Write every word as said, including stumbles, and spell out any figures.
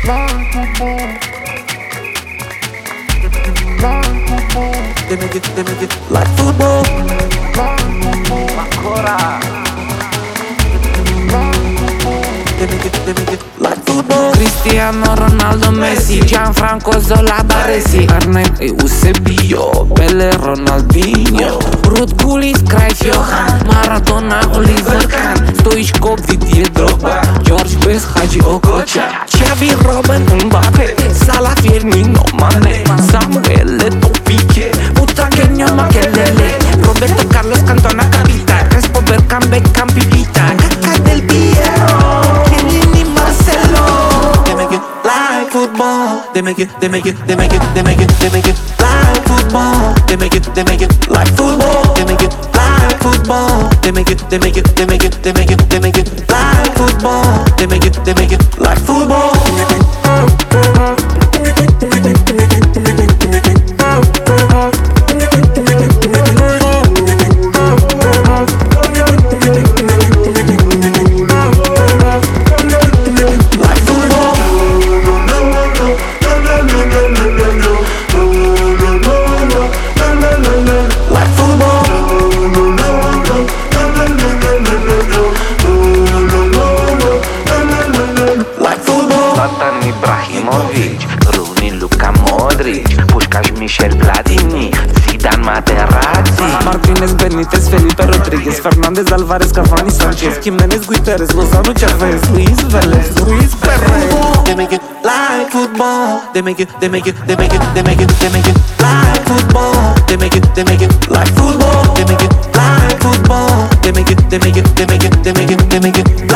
They make it, they make it like football. Ancora. They make it, they make it like football. Cristiano Ronaldo Messi, Gianfranco Zola Baresi, Ernest Eusebio, Pele Ronaldinho, Ruud Gullit, Cruyff Johan, Maradona Oliver Kahn, Stoichkov Didier Drogba, George Best Hagi Okocha, Xavi Robben Mbappé, Salah Firmino Mane, Samuel Eto'o Piqué, Butragueño Makelele, Roberto Carlos Cantona Capita, Crespo Bergkamp Beckham Pipita, Kaká Del Piero, Kenini Marcelo. They make it like football. They make it, they make it, they make it, they make it, they make it like football. They make it, they make it like football. They make it like football. They make it, they make it, they make it, they make it, they make it like football. They make it, they make it like football. Zlatan Ibrahimovic, Rooney, Luka Modric, Puskás, Michel Platini, Zidane, Materazzi, Martinez, Benitez, Felipe Rodríguez, Fernández, Álvarez, Cavani, Sánchez, Jiménez, Guterres, Lozano, Chávez, Luis Vélez, Luis Perez. They make it like football. They make it, they make it, they make it, they make it, they make it like football. They make it, they make it like football. They make it like football. They make it, they make it, they make it, they make it, they make it.